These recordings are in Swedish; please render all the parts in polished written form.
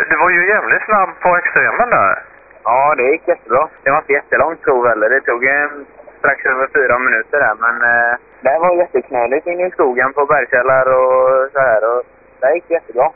Du var ju jävligt snabb på extremen där. Ja, det gick jättebra. Det var inte jättelångt prov heller. Det tog strax över 4 minuter där. Men det var jätteknöligt in i skogen på bergkällar och så här. Och det gick jättebra.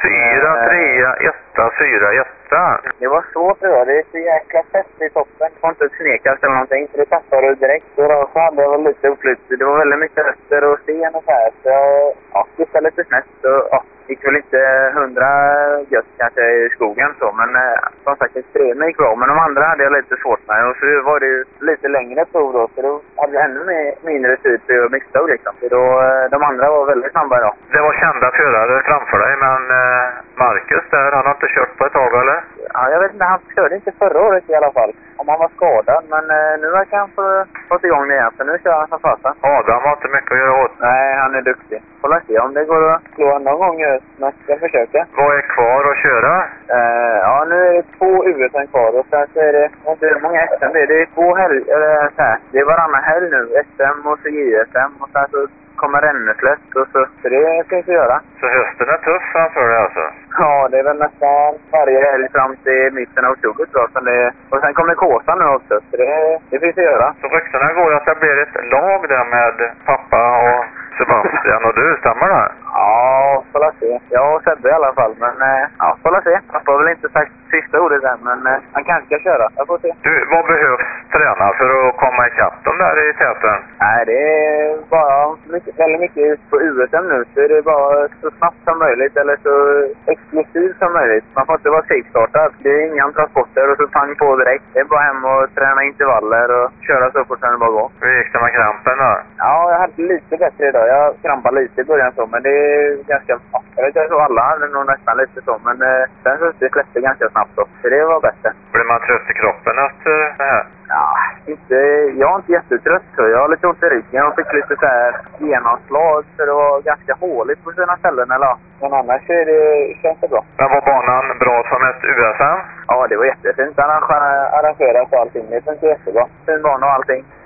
4, 3, 1, 4, 1. Det var svårt det var. Det är så jäkla fett i toppen. Det var inte ett snekas eller någonting. Så det tappade du direkt. Så hade jag lite uppflytt. Det var väldigt mycket röster och sten och så här. Så jag skiftade lite snett. Och gick väl inte 100 gött kanske i skogen så. Men som sagt, extremen gick bra. Men de andra hade jag lite svårt med. Och så var det ju lite längre prov då. Så då hade jag ännu mindre tid för misstag liksom. Så då, de andra var väldigt snabba då. Det var kända förare framför dig, men Marcus där, han har inte kört på ett tag eller? Ja, jag vet inte, han körde inte förra året i alla fall. Om han var skadad, men nu verkar han fått igång det igen. För nu kör han som fasen. Adam har inte mycket att göra åt. Nej, han är duktig. Får se om det går att slå någon gång just. Men jag försöker. Vad är kvar att köra? Ja, nu är det 2 USM kvar. Och sen så är det, inte hur många SM det är. Det är 2 helg, eller så här. Det är varannan helg nu. SM och så JSM. Och sen så kommer Renneslätt och så det finns att göra. Så hösten är tuff framför dig alltså? Ja, det är väl nästan varje helg fram till mitten av oktober tror jag. Och sen kommer Kåsan nu också, så det finns att göra. Så ryktena går att det blir ett lag där med pappa och Sebastian och du, stämmer det? Ja, får se. Jag och Sebbe i alla fall, men ja, får se. Pappa har väl inte sagt sista ordet än, men han kanske ska köra. Jag får se. Du, vad behövs träna för att komma ikapp de där i täten? Nej, det är bara väldigt mycket på USM nu. Så är det bara så snabbt som möjligt eller så exklusivt som möjligt. Man får inte vara safe-startad. Det är inga transporter och så pang på direkt. Det är bara hem och träna intervaller och köra så fort som det bara går. Hur gick det med krampen då? Ja, jag hade lite bättre idag. Jag krampade lite i början så, men det är ganska... Jag vet inte så alla hade nog nästan lite så, men sen så det släppte ganska snabbt då. Så det var bättre. Blir man trött i kroppen efter det här? Ja, jag är inte jättetrött så. Jag har lite ont i ryggen. Jag fick lite så här genomslag så det var ganska håligt på sina ställen. Eller? Men annars känns det bra. Men var banan bra som ett USM? Ja, det var jättefint. Han arrangerat och allting. Det känns jättebra. Fin bana och allting.